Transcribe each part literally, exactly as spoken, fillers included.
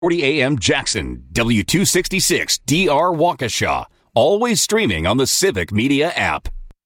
forty A M Jackson, W two sixty-six D R Waukesha. Always streaming on the Civic Media app.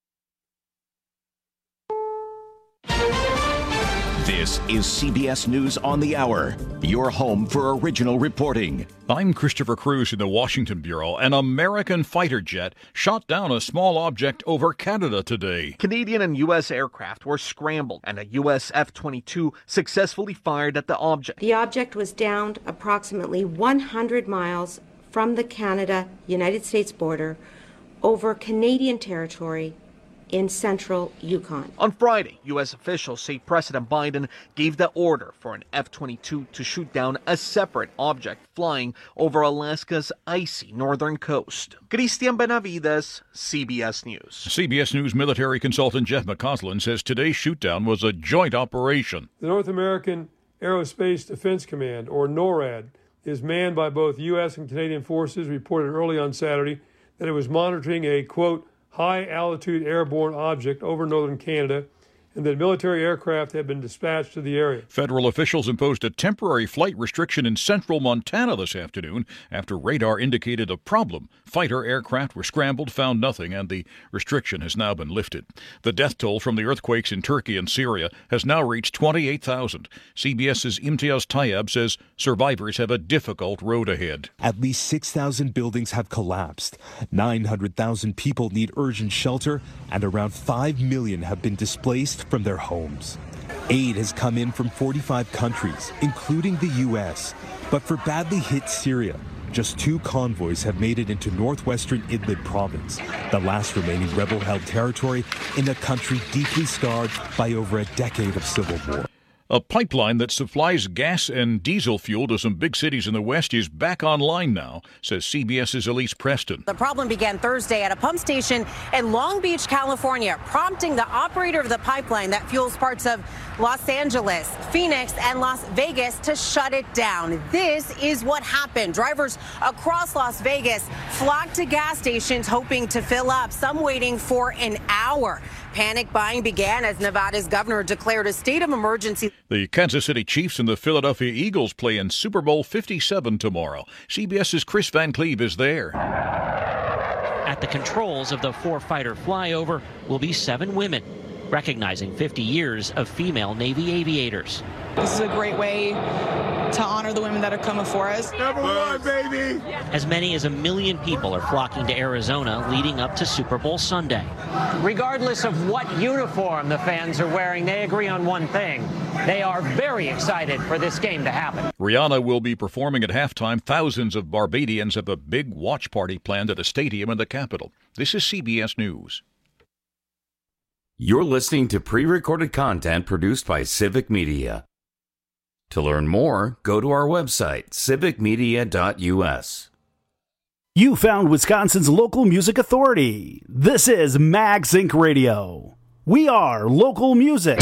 This is C B S News on the Hour, your home for original reporting. I'm Christopher Cruz in the Washington Bureau. An American fighter jet shot down a small object over Canada today. Canadian and U S aircraft were scrambled, and a U S F twenty-two successfully fired at the object. The object was downed approximately one hundred miles from the Canada-United States border over Canadian territory in central Yukon. On Friday, U S officials say President Biden gave the order for an F twenty-two to shoot down a separate object flying over Alaska's icy northern coast. Christian Benavides, C B S News. C B S News military consultant Jeff McCausland says today's shootdown was a joint operation. The North American Aerospace Defense Command, or NORAD, is manned by both U S and Canadian forces, reported early on Saturday that it was monitoring a, quote, high-altitude airborne object over northern Canada, and that military aircraft had been dispatched to the area. Federal officials imposed a temporary flight restriction in central Montana this afternoon after radar indicated a problem. Fighter aircraft were scrambled, found nothing, and the restriction has now been lifted. The death toll from the earthquakes in Turkey and Syria has now reached twenty-eight thousand. CBS's Imtiaz Tayyab says survivors have a difficult road ahead. At least six thousand buildings have collapsed. nine hundred thousand people need urgent shelter, and around five million have been displaced from their homes. Aid has come in from forty-five countries, including the U S. But for badly hit Syria, just two convoys have made it into northwestern Idlib province, the last remaining rebel-held territory in a country deeply scarred by over a decade of civil war. A pipeline that supplies gas and diesel fuel to some big cities in the West is back online now, says CBS's Elise Preston. The problem began Thursday at a pump station in Long Beach, California, prompting the operator of the pipeline that fuels parts of Los Angeles, Phoenix, and Las Vegas to shut it down. This is what happened. Drivers across Las Vegas flocked to gas stations hoping to fill up, some waiting for an hour. Panic buying began as Nevada's governor declared a state of emergency. The Kansas City Chiefs and the Philadelphia Eagles play in Super Bowl fifty-seven tomorrow. CBS's Chris Van Cleve is there. At the controls of the four-fighter flyover will be seven women, recognizing fifty years of female Navy aviators. This is a great way to honor the women that have come before us. Number one, baby! As many as a million people are flocking to Arizona leading up to Super Bowl Sunday. Regardless of what uniform the fans are wearing, they agree on one thing. They are very excited for this game to happen. Rihanna will be performing at halftime. Thousands of Barbadians have a big watch party planned at a stadium in the capital. This is C B S News. You're listening to pre-recorded content produced by Civic Media. To learn more, go to our website, civic media dot u s. You found Wisconsin's local music authority. This is MagSync Radio. We are local music.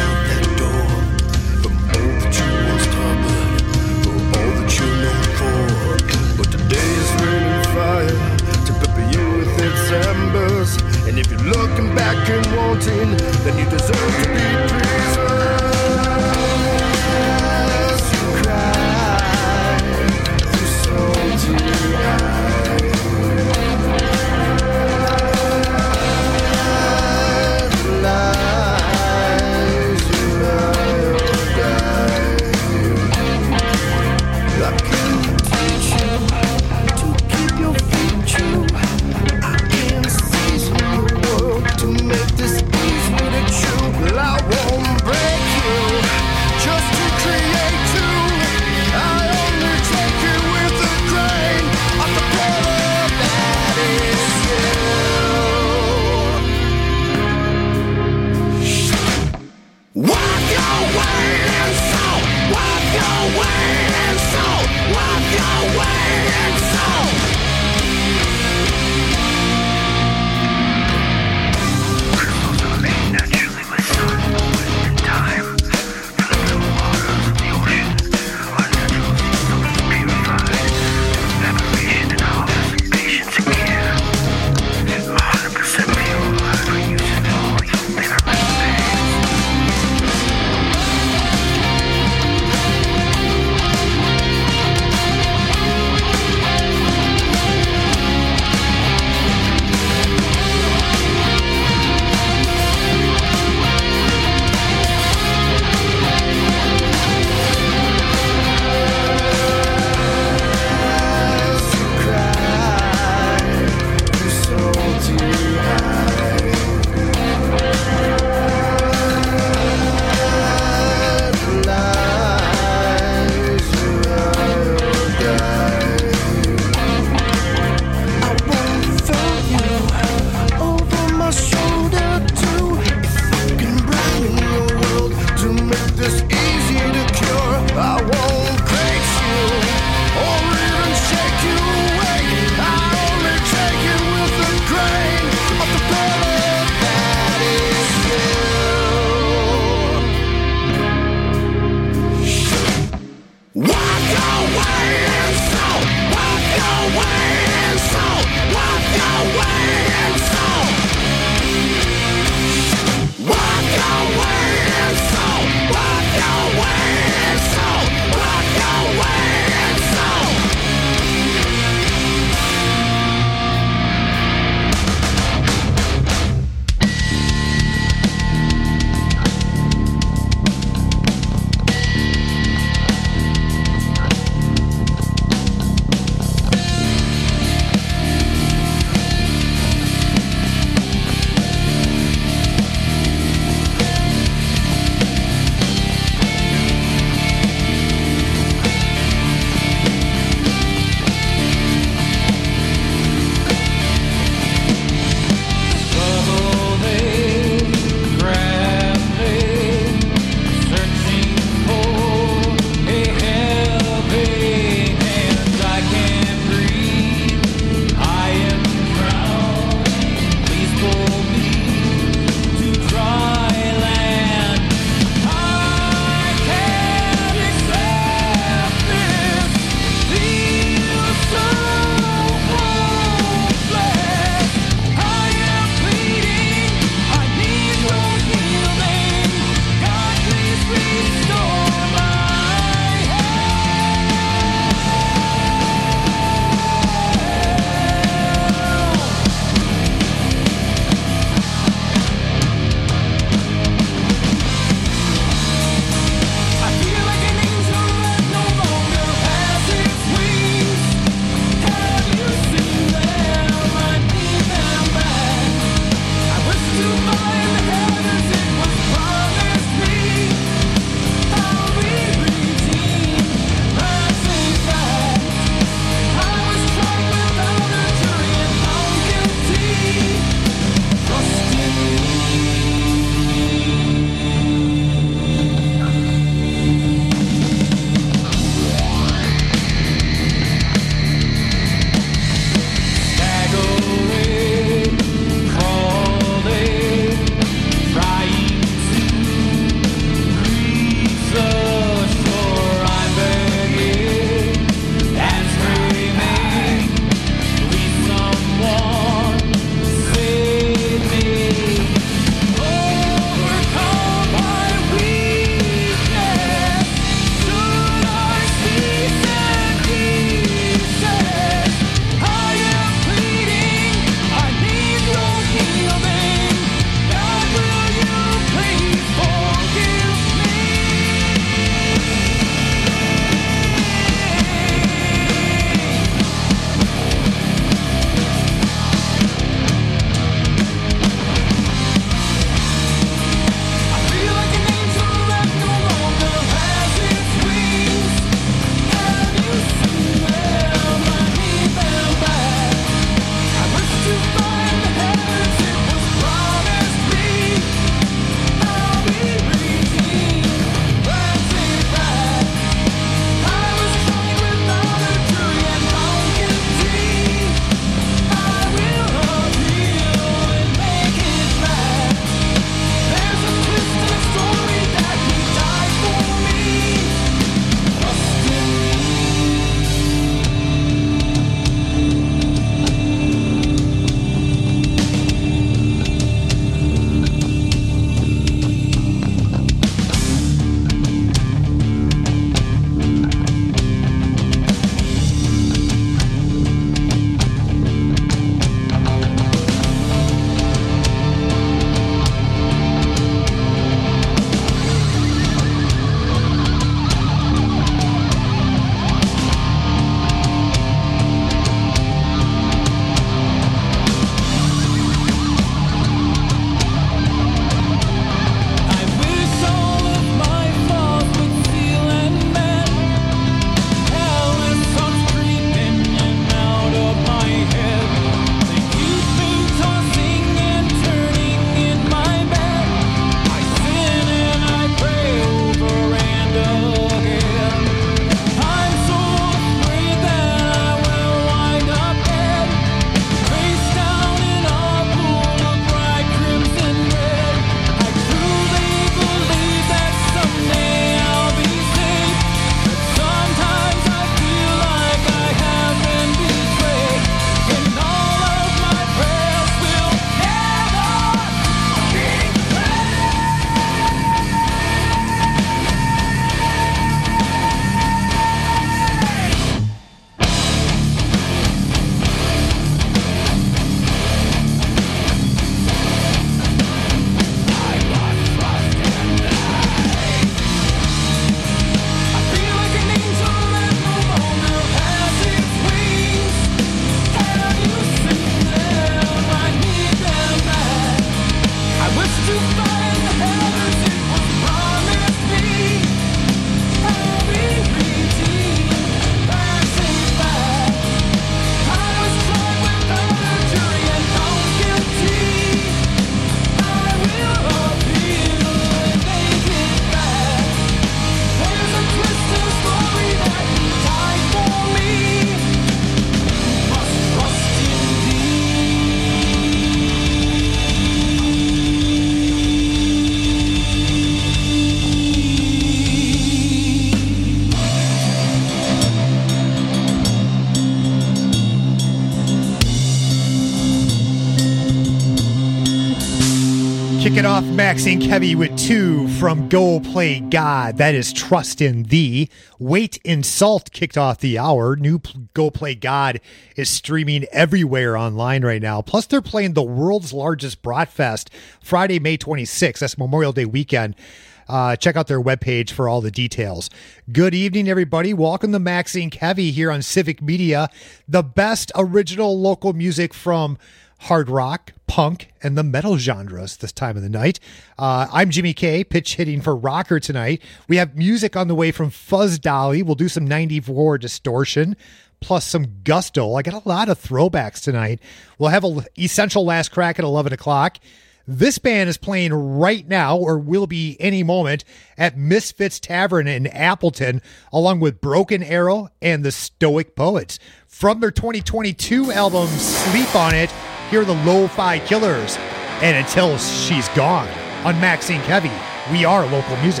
Kicking off Maxine Kevy with two from Go Play God. That is Trust in Thee. Weight in Salt kicked off the hour. New Go Play God is streaming everywhere online right now. Plus, they're playing the world's largest Bratfest Friday, May twenty-sixth. That's Memorial Day weekend. Uh, check out their webpage for all the details. Good evening, everybody. Welcome to Maxine Kevy here on Civic Media. The best original local music from hard rock, punk, and the metal genres this time of the night. Uh, I'm Jimmy K, pitch hitting for Rocker tonight. We have music on the way from Fuzz Dolly. We'll do some ninety-four distortion, plus some gusto. I got a lot of throwbacks tonight. We'll have an essential last crack at eleven o'clock. This band is playing right now, or will be any moment, at Misfits Tavern in Appleton, along with Broken Arrow and the Stoic Poets. From their twenty twenty-two album, Sleep On It, here are the Lo-Fi Killers. And Until She's Gone. On Maxine Kevy, we are local music.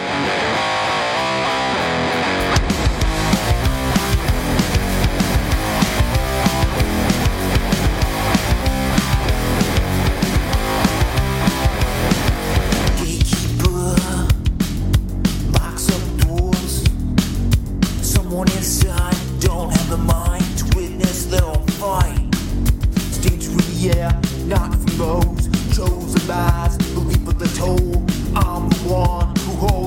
Yeah, not from those chosen lies, believe what they're told. I'm the one who holds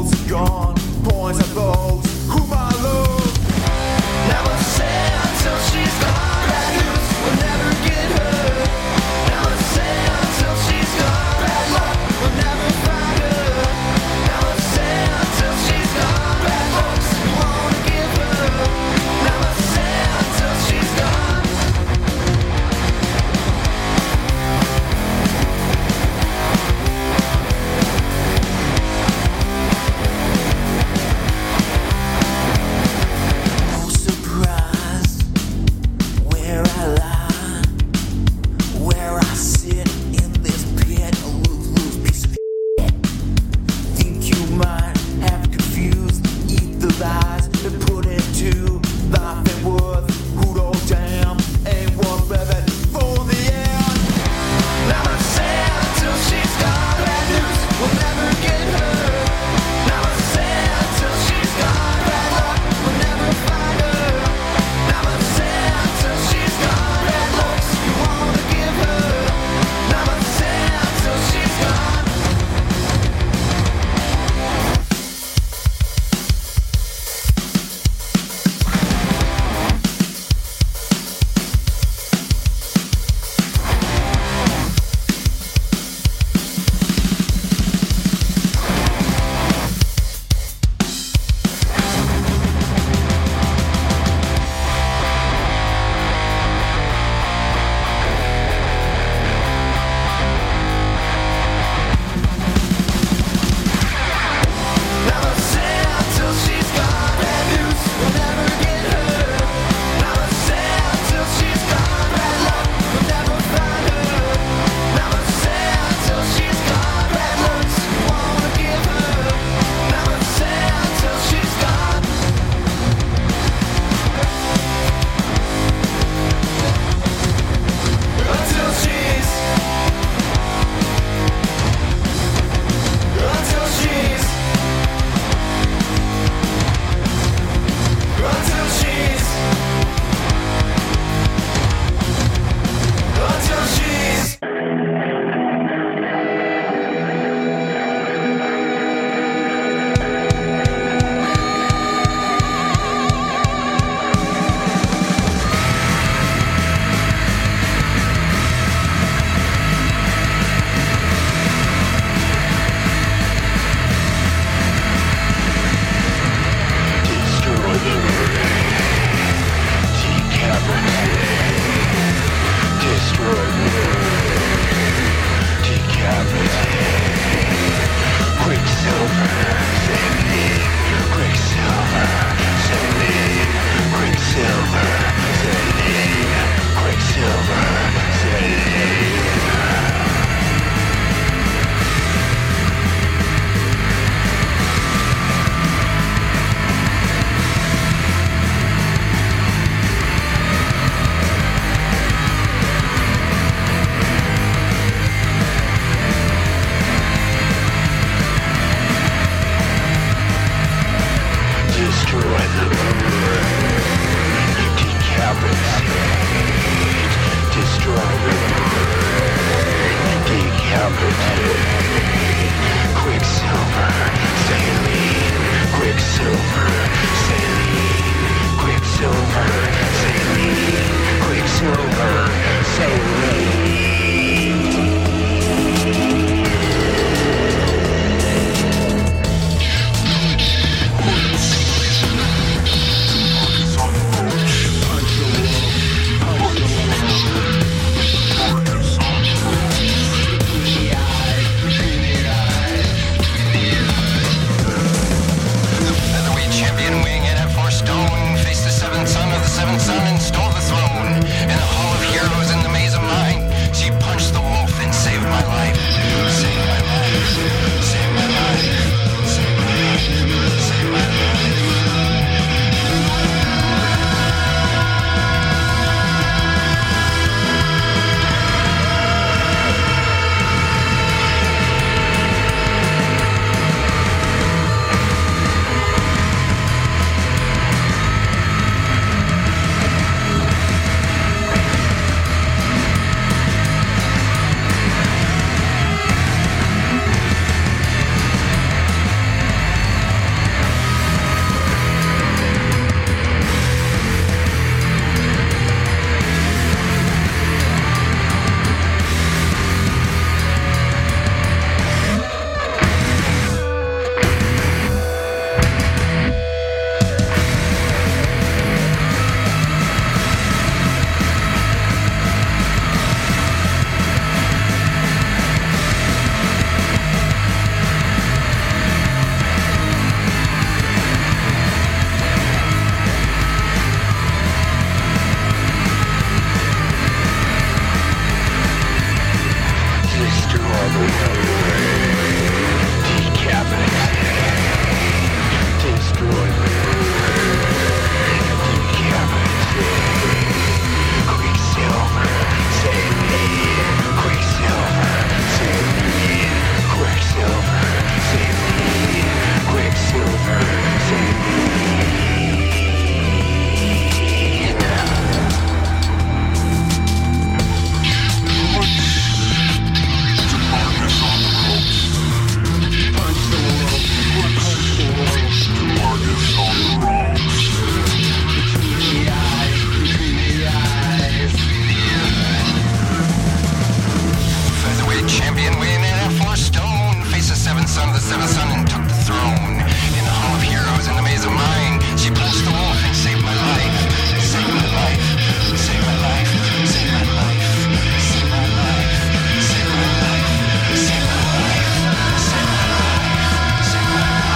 son of the seventh son and took the throne. In the hall of heroes in the maze of mine, she punched the wolf and saved my life. Saved my life. Saved my life. Saved my life. Saved my life. Saved my life. Saved my life. Saved my life. Saved my life.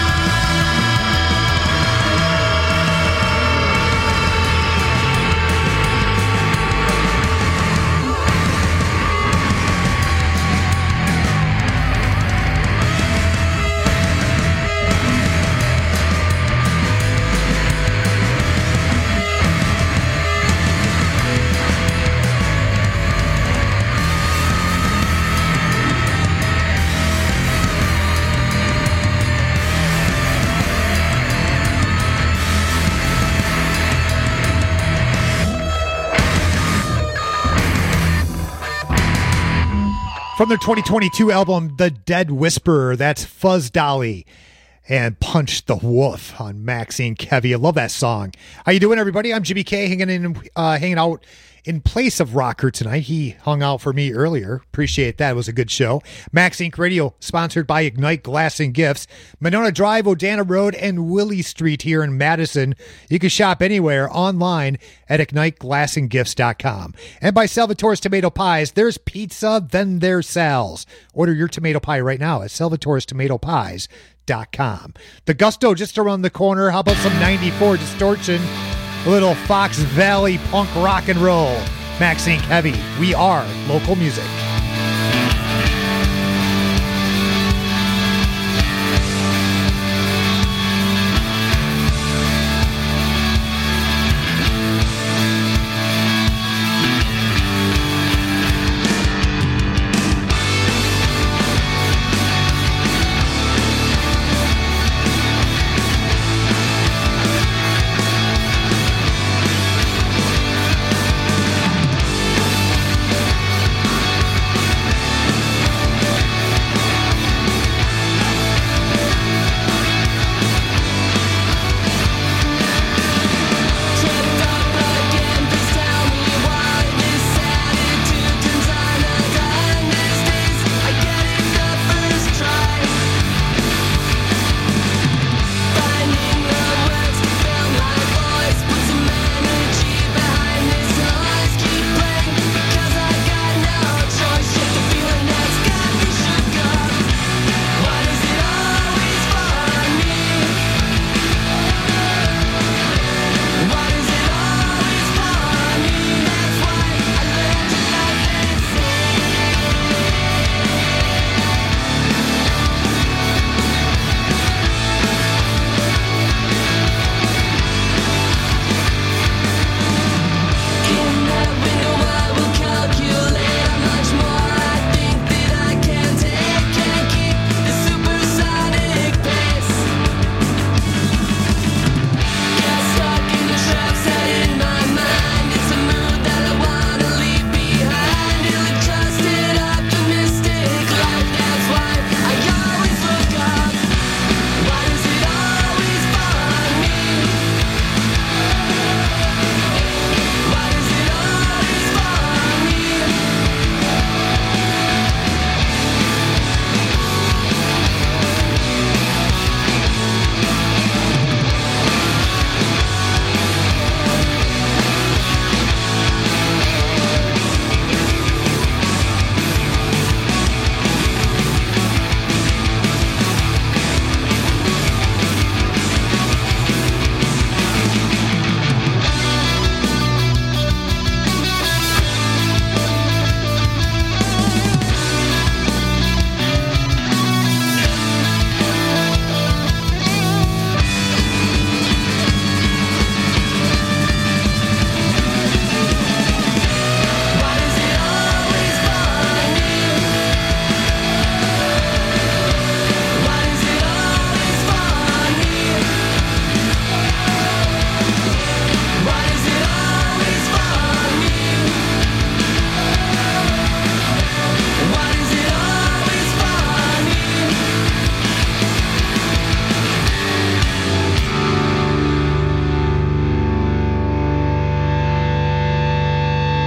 From their twenty twenty-two album, The Dead Whisperer, that's Fuzz Dolly and Punch the Wolf on Maxine Kevy. I love that song. How you doing, everybody? I'm Jimmy K, hanging in, uh, hanging out in place of Rocker tonight. He hung out for me earlier. Appreciate that. It was a good show. Max Incorporated. Radio, sponsored by Ignite Glass and Gifts. Monona Drive, Odana Road, and Willie Street here in Madison. You can shop anywhere online at ignite glass and gifts dot com. And by Salvatore's Tomato Pies. There's pizza, then there's Sal's. Order your tomato pie right now at salvatore's tomato pies dot com. The Gusto just around the corner. How about some ninety-four Distortion? A little Fox Valley punk rock and roll. Max Inc Heavy. We are local music.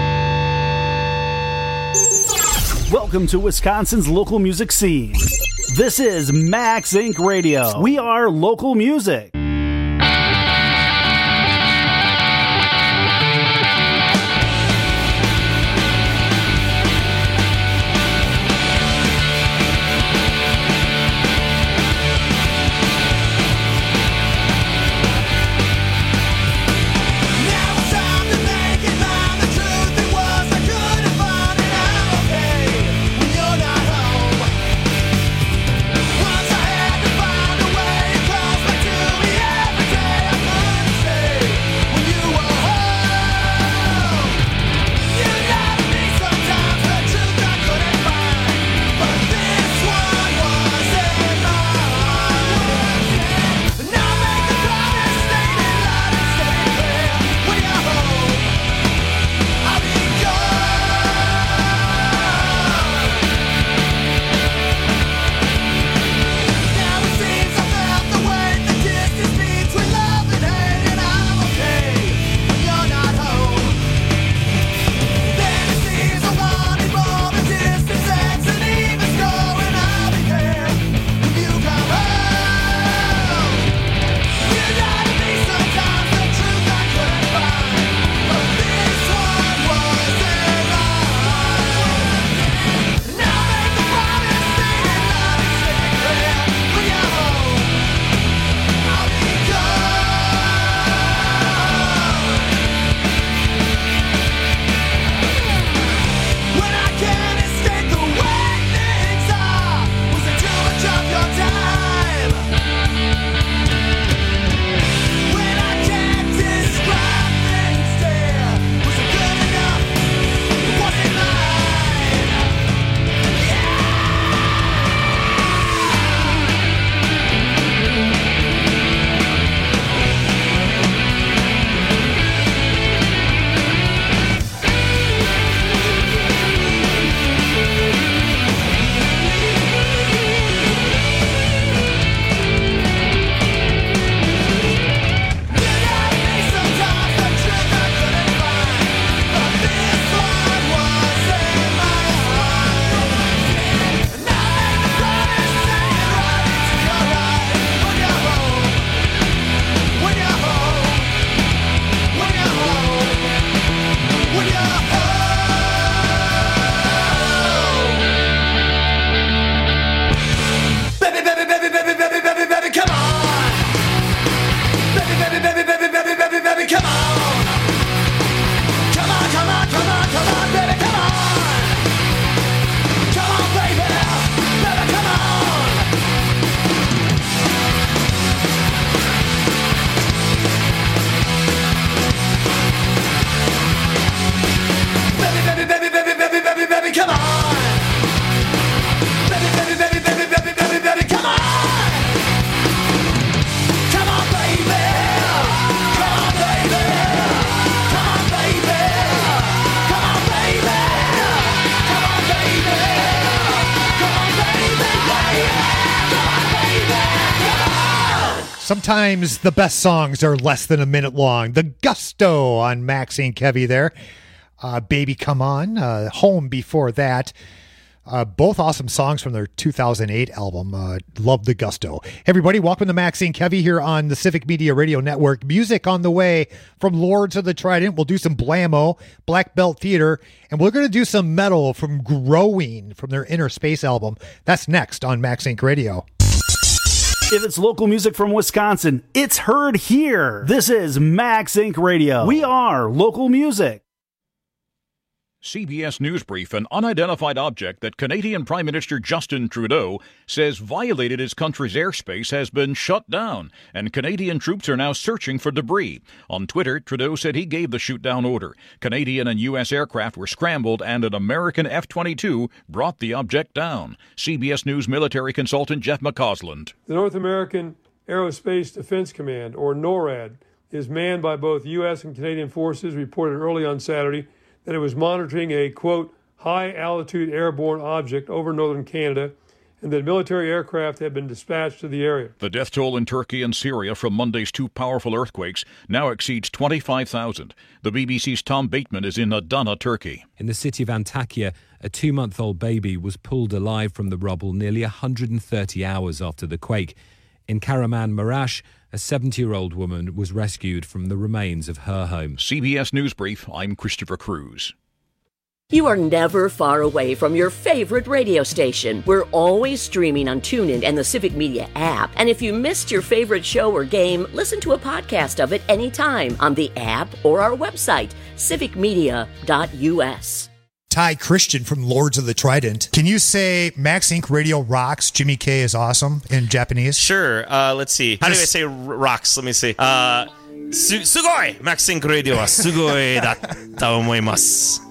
Welcome to Wisconsin's local music scene. This is Max Incorporated. Radio. We are local music. Sometimes the best songs are less than a minute long. The Gusto on Maxine Kevy there. Uh, Baby Come On. Uh, Home before that. Uh, both awesome songs from their two thousand eight album. Uh, love the Gusto. Hey everybody, welcome to Maxine Kevy here on the Civic Media Radio Network. Music on the way from Lords of the Trident. We'll do some Blammo, Black Belt Theater, and we're going to do some metal from Growing from their Inner Space album. That's next on Max Inc Radio. If it's local music from Wisconsin, it's heard here. This is Max Incorporated. Radio. We are local music. C B S News Brief, an unidentified object that Canadian Prime Minister Justin Trudeau says violated his country's airspace has been shut down, and Canadian troops are now searching for debris. On Twitter, Trudeau said he gave the shoot-down order. Canadian and U S aircraft were scrambled, and an American F twenty-two brought the object down. C B S News military consultant Jeff McCausland. The North American Aerospace Defense Command, or NORAD, is manned by both U S and Canadian forces, reported early on Saturday that it was monitoring a, quote, high-altitude airborne object over northern Canada, and that military aircraft had been dispatched to the area. The death toll in Turkey and Syria from Monday's two powerful earthquakes now exceeds twenty-five thousand. The B B C's Tom Bateman is in Adana, Turkey. In the city of Antakya, A two-month-old baby was pulled alive from the rubble nearly one hundred thirty hours after the quake. In Karaman Marash, a seventy-year-old woman was rescued from the remains of her home. C B S News Brief, I'm Christopher Cruz. You are never far away from your favorite radio station. We're always streaming on TuneIn and the Civic Media app. And if you missed your favorite show or game, listen to a podcast of it anytime on the app or our website, civic media dot u s. Ty Christian from Lords of the Trident. Can you say Max Incorporated Radio rocks, Jimmy K is awesome in Japanese? Sure. Uh, let's see. How do I say r- rocks? Let me see. Uh, su- sugoi! Max Incorporated Radio wa sugoi datta omoimasu.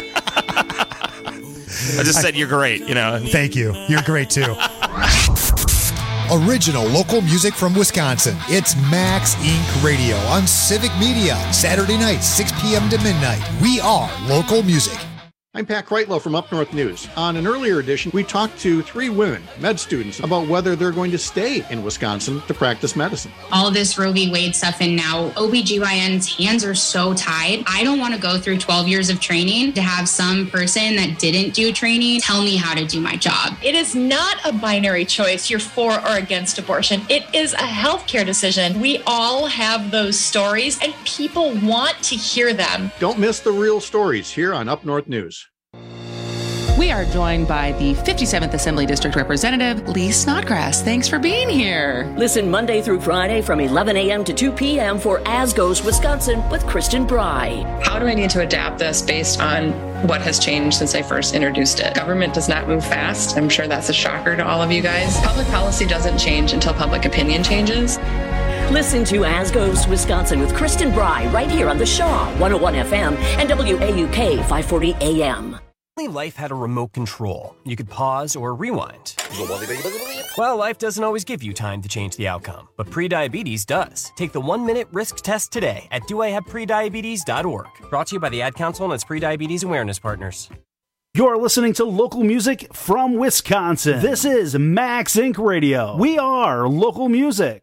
I just said you're great, you know. Thank you. You're great, too. Original local music from Wisconsin. It's Max Incorporated Radio on Civic Media. Saturday night, six p.m. to midnight. We are local music. I'm Pat Kreitlow from Up North News. On an earlier edition, we talked to three women, med students, about whether they're going to stay in Wisconsin to practice medicine. All this Roe v. Wade stuff, and now O B G Y N's hands are so tied. I don't want to go through twelve years of training to have some person that didn't do training tell me how to do my job. It is not a binary choice, you're for or against abortion. It is a healthcare decision. We all have those stories, and people want to hear them. Don't miss the real stories here on Up North News. We are joined by the fifty-seventh Assembly District Representative, Lee Snodgrass. Thanks for being here. Listen Monday through Friday from eleven a.m. to two p.m. for As Goes Wisconsin with Kristen Bry. How do I need to adapt this based on what has changed since I first introduced it? Government does not move fast. I'm sure that's a shocker to all of you guys. Public policy doesn't change until public opinion changes. Listen to As Goes Wisconsin with Kristen Bry right here on the Shaw one oh one F M and W A U K five forty A M. Life had a remote control. You could pause or rewind. Well, life doesn't always give you time to change the outcome, but prediabetes does. Take the one-minute risk test today at do I have prediabetes dot org. Brought to you by the Ad Council and its prediabetes awareness partners. You're listening to local music from Wisconsin. This is Max Incorporated Radio. We are local music.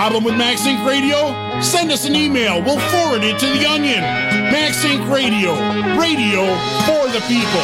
Problem with MaxInc Radio? Send us an email. We'll forward it to The Onion. MaxInc Radio. Radio for the people.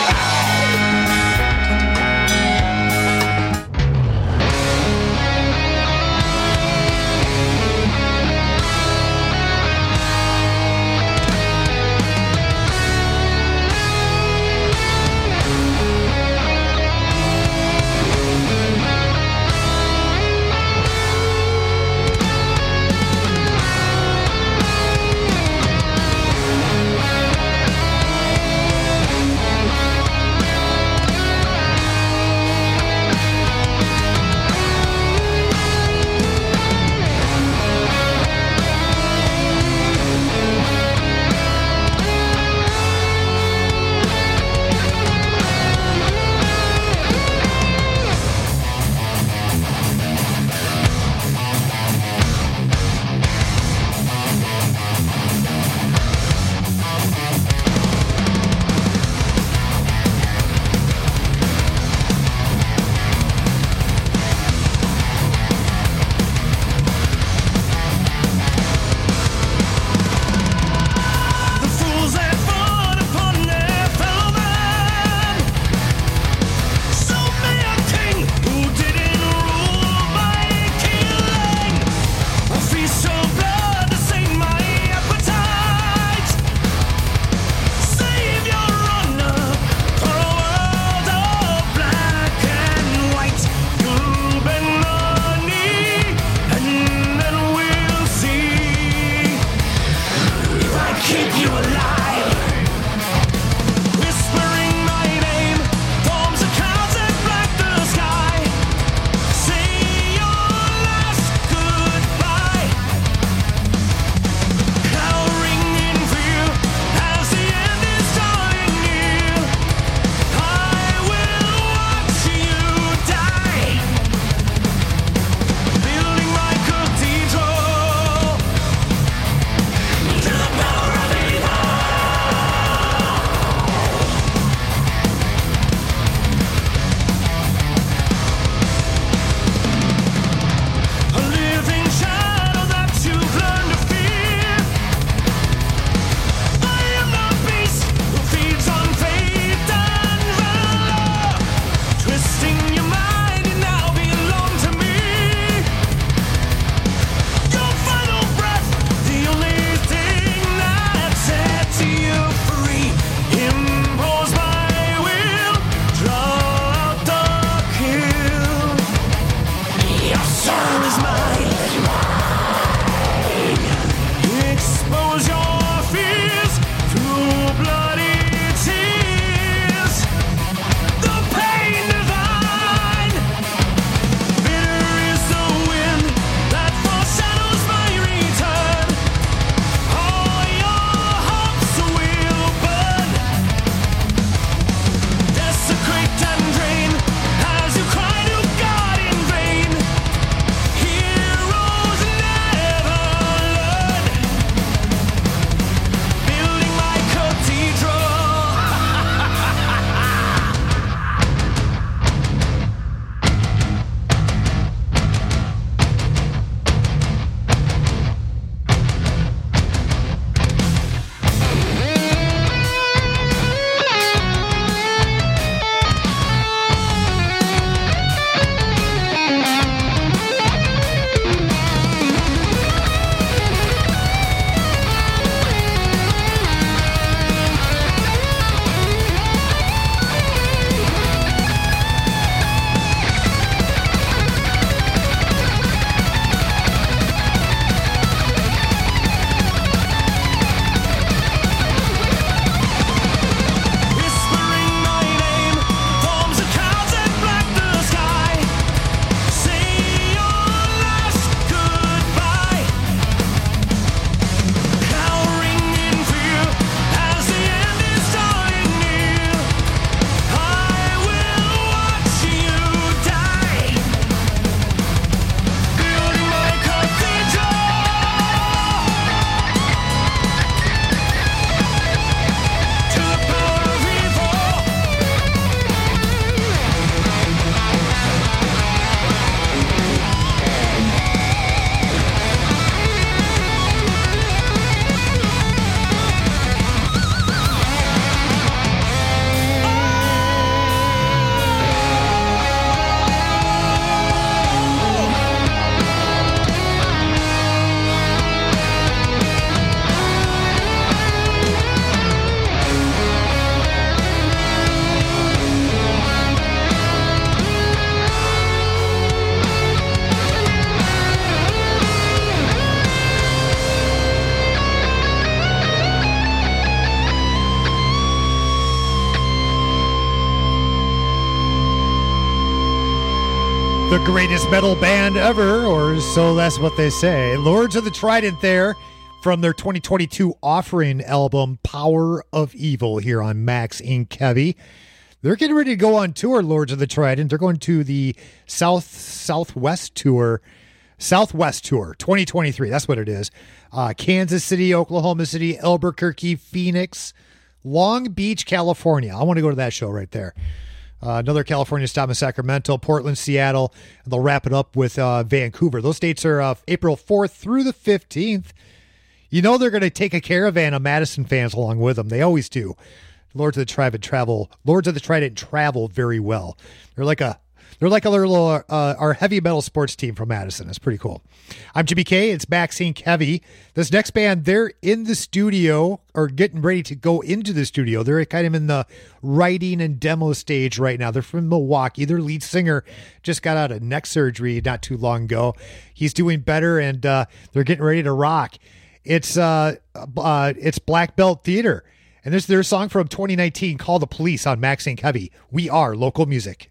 The greatest metal band ever, or so that's what they say. Lords of the Trident there from their twenty twenty-two Offering album, Power of Evil, here on Max Incorporated. Heavy. They're getting ready to go on tour, Lords of the Trident. They're going to the South Southwest Tour, Southwest Tour twenty twenty-three. That's what it is. Uh, Kansas City, Oklahoma City, Albuquerque, Phoenix, Long Beach, California. I want to go to that show right there. Uh, another California stop in Sacramento, Portland, Seattle, and they'll wrap it up with uh, Vancouver. Those dates are uh, April fourth through the fifteenth. You know they're going to take a caravan of Madison fans along with them. They always do. Lords of the Trident travel. Lords of the Trident travel very well. They're like a they're like a little uh, our heavy metal sports team from Madison. It's pretty cool. I'm Jimmy K. It's Max Incorporated. Heavy. This next band, they're in the studio or getting ready to go into the studio. They're kind of in the writing and demo stage right now. They're from Milwaukee. Their lead singer just got out of neck surgery not too long ago. He's doing better, and uh, they're getting ready to rock. It's uh, uh, it's Black Belt Theater. And this is their song from twenty nineteen, Call the Police, on Max Incorporated. Heavy. We are local music.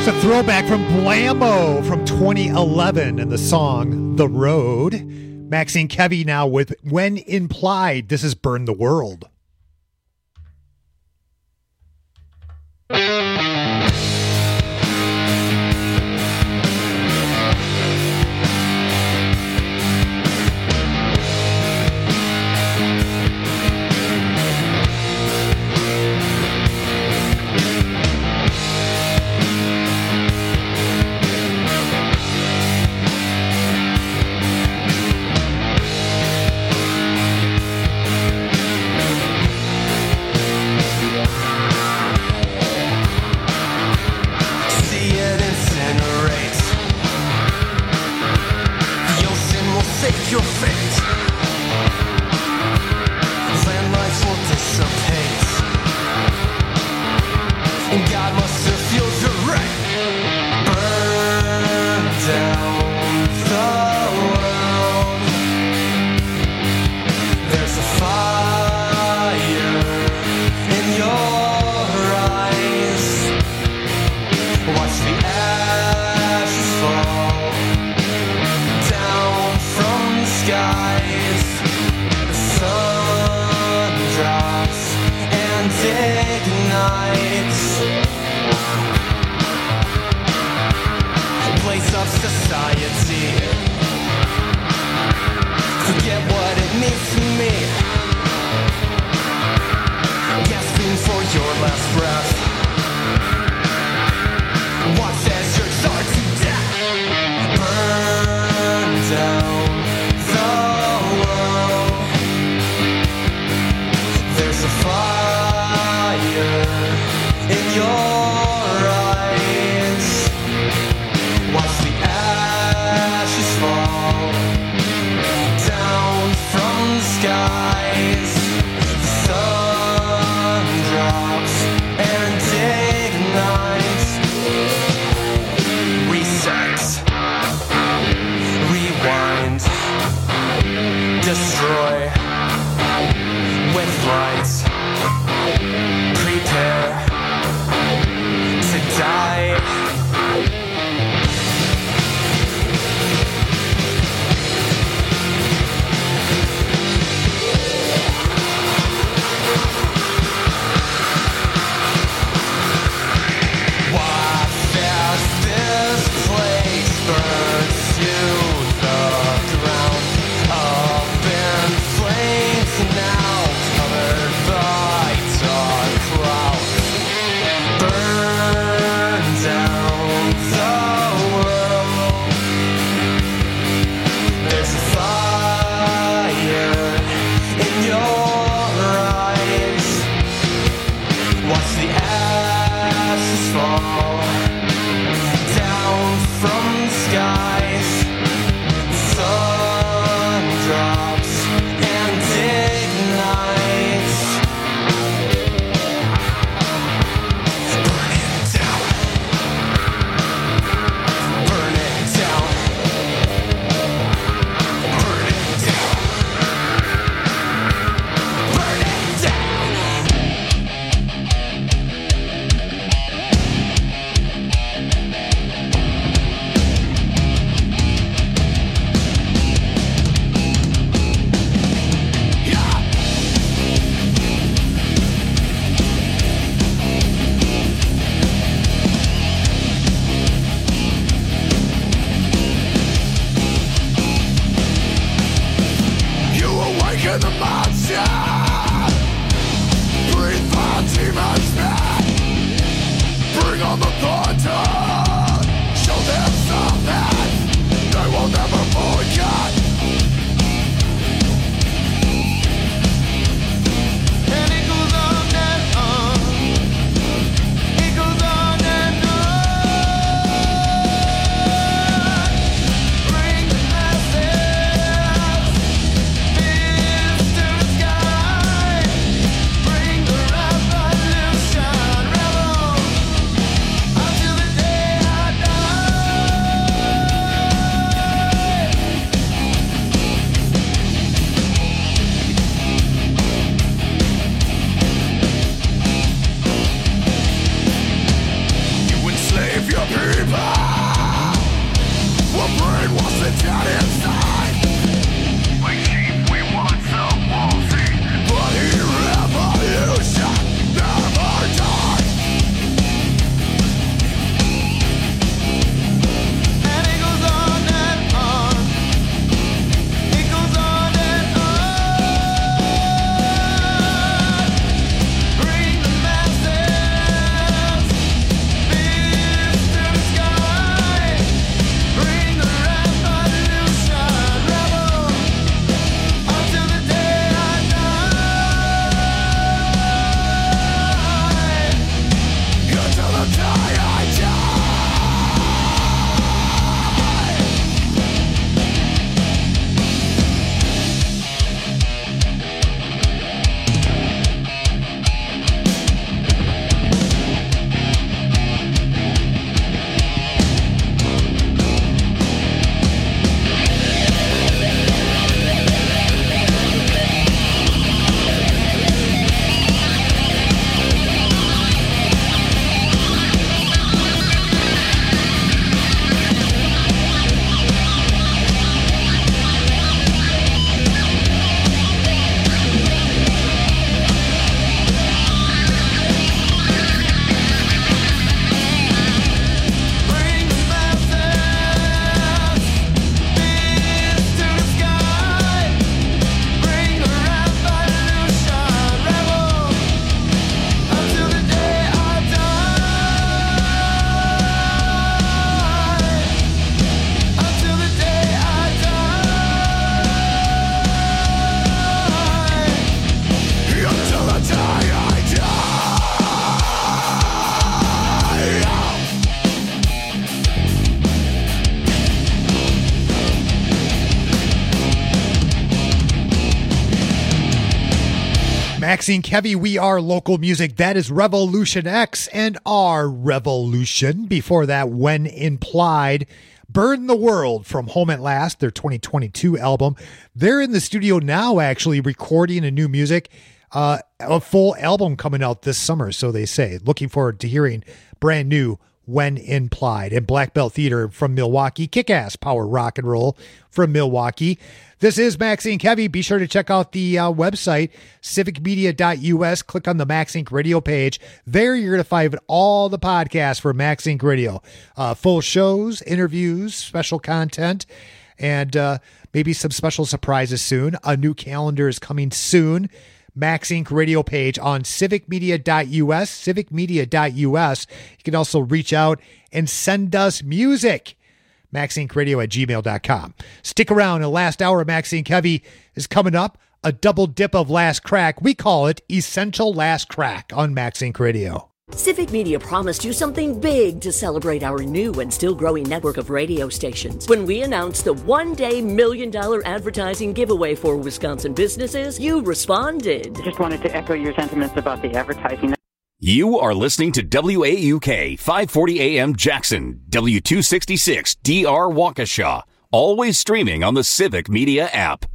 It's a throwback from Blammo from twenty eleven and the song The Road. Maxine Kevy now with When Implied. This is Burn the World. Your fate, land life will dissipate, and God must have feel direct. Burn down the world. There's a fire in your eyes. Watch the ashes fall down from the skies. The sun drops and ignites. A place of society. Forget what it means to me. Gasping for your last breath. Watch as you're starting to death. Burn down the world. There's a fire in your eyes. Watch the ashes fall down from the skies. The sun drops and ignites. Reset, rewind, destroy with light. Prepare to die. Watch as this place burns to the ground. Up in flames now, covered by dark clouds. Burn down the world. There's a fire in your eyes. Watch the ashes fall down from the skies. The sun drops and ignites. Burn it down. Burn it down. Burn it down. Burn it down. You awaken the monster. Breathe the demons back. Bring on the thunder. Show them something they will never forget. And it goes on and on. It goes on and on. Bring the masses. Fist to the sky. Bring the revolution. Rebel until the day. Maxine Kevy, we are local music. That is Revolution X and our Revolution. Before that, When Implied, Burn the World from Home at Last, their twenty twenty-two album. They're in the studio now, actually, recording a new music, uh, a full album coming out this summer, so they say. Looking forward to hearing brand new When Implied. And Black Belt Theater from Milwaukee, kick-ass power rock and roll from Milwaukee. This is Maxine Kevy. Be sure to check out the uh, website, civic media dot u s. Click on the Max Inc Radio page. There you're going to find all the podcasts for Max Inc Radio. Uh, full shows, interviews, special content, and uh, maybe some special surprises soon. A new calendar is coming soon. Max Inc Radio page on civic media dot u s, civic media dot u s. You can also reach out and send us music. max inc radio at gmail dot com. Stick around. The last hour of Max Inc Heavy is coming up. A double dip of Last Crack. We call it Essential Last Crack on Max Inc Radio. Civic Media promised you something big to celebrate our new and still growing network of radio stations. When we announced the one-day million dollar advertising giveaway for Wisconsin businesses, you responded. Just wanted to echo your sentiments about the advertising. You are listening to W A U K five forty A M Jackson, W two sixty-six D R Waukesha, always streaming on the Civic Media app.